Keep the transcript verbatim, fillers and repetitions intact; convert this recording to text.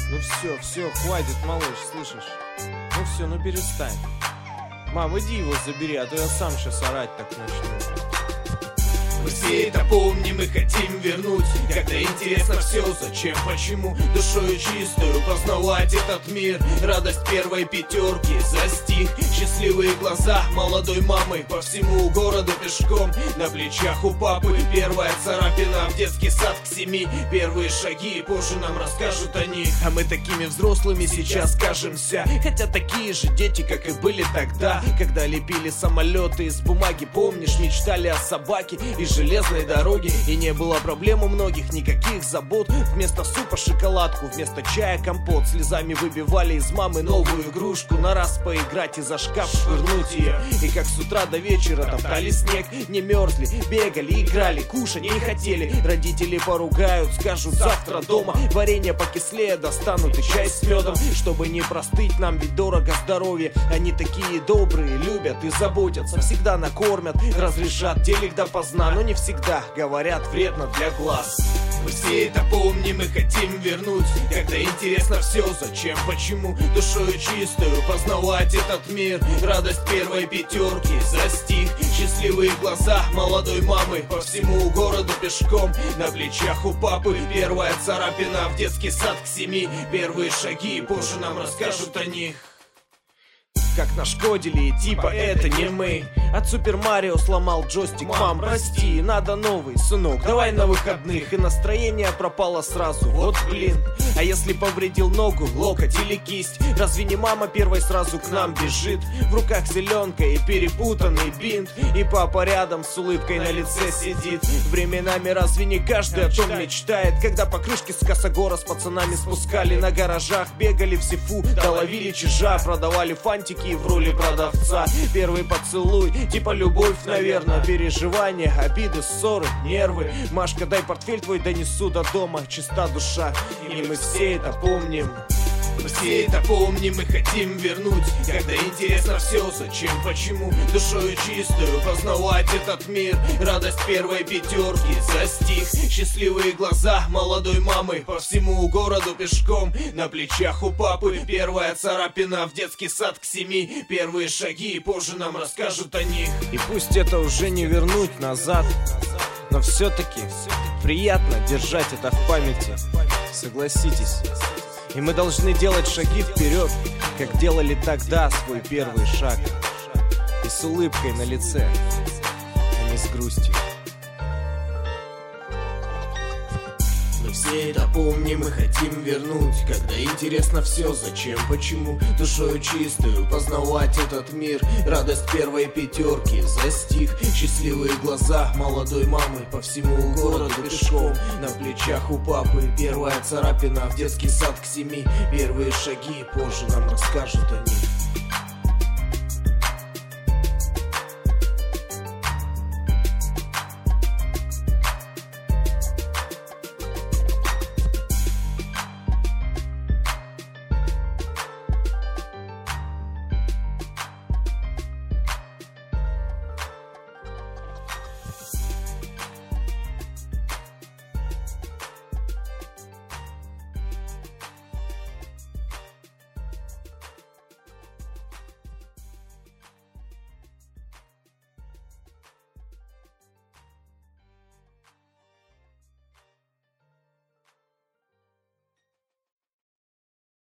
Ну все, все, хватит, малыш, слышишь? Ну все, ну перестань. Мам, иди его забери, а то я сам сейчас орать так начну. Мы все это помним и хотим вернуть, когда интересно все, зачем, почему. Душою чистую познавать этот мир, радость первой пятерки за стих. Счастливые глаза молодой мамы по всему городу пешком. На плечах у папы первая царапина, в детский сад к семи. Первые шаги, позже нам расскажут о них. А мы такими взрослыми сейчас кажемся, хотя такие же дети, как и были тогда, когда лепили самолеты из бумаги. Помнишь, мечтали о собаке и железной дороге, и не было проблем у многих, никаких забот. Вместо супа шоколадку, вместо чая компот. Слезами выбивали из мамы новую игрушку, на раз поиграть и за шкаф швырнуть ее. И как с утра до вечера топтали снег, не мерзли, бегали, играли, кушать не хотели. Родители поругают, скажут завтра дома варенье покислее достанут и чай с медом. Чтобы не простыть, нам ведь дорого здоровье. Они такие добрые, любят и заботятся, всегда накормят, разрешат телек допоздна, но не всегда, говорят, вредно для глаз. Мы все это помним и хотим вернуть, когда интересно все, зачем, почему. Душою чистую познавать этот мир, радость первой пятерки за стих. Счастливые глаза молодой мамы по всему городу пешком. На плечах у папы первая царапина, в детский сад к семи. Первые шаги, позже нам расскажут о них. Как нашкодили, типа это не мы. От Супер Марио сломал джойстик, мам, прости, надо новый, сынок, давай на выходных. И настроение пропало сразу, вот блин. А если повредил ногу, локоть или кисть, разве не мама первой сразу к нам бежит? В руках зеленка и перепутанный бинт, и папа рядом с улыбкой на лице сидит. Временами разве не каждый о том мечтает, когда по крышке с Косогора с пацанами спускали, на гаражах бегали в Сифу, да ловили чижа, продавали фантики в роли продавца. Первый поцелуй, типа любовь, наверное, переживания, обиды, ссоры, нервы. Машка, дай портфель твой, донесу до дома, чиста душа, и мы все это помним. Мы все это помним и хотим вернуть, когда интересно все, зачем, почему. Душою чистую познавать этот мир, радость первой пятерки за стих. Счастливые глаза молодой мамы по всему городу пешком. На плечах у папы первая царапина, в детский сад к семи. Первые шаги, позже нам расскажут о них. И пусть это уже не вернуть назад, но все-таки приятно держать это в памяти, согласитесь. И мы должны делать шаги вперед, как делали тогда свой первый шаг. И с улыбкой на лице, а не с грустью. Мы все это помним и хотим вернуть, когда интересно все, зачем, почему. Душою чистую познавать этот мир, радость первой пятерки за стих. Счастливые глаза молодой мамы по всему городу пешком. На плечах у папы первая царапина, в детский сад к семи. Первые шаги, позже нам расскажут о них.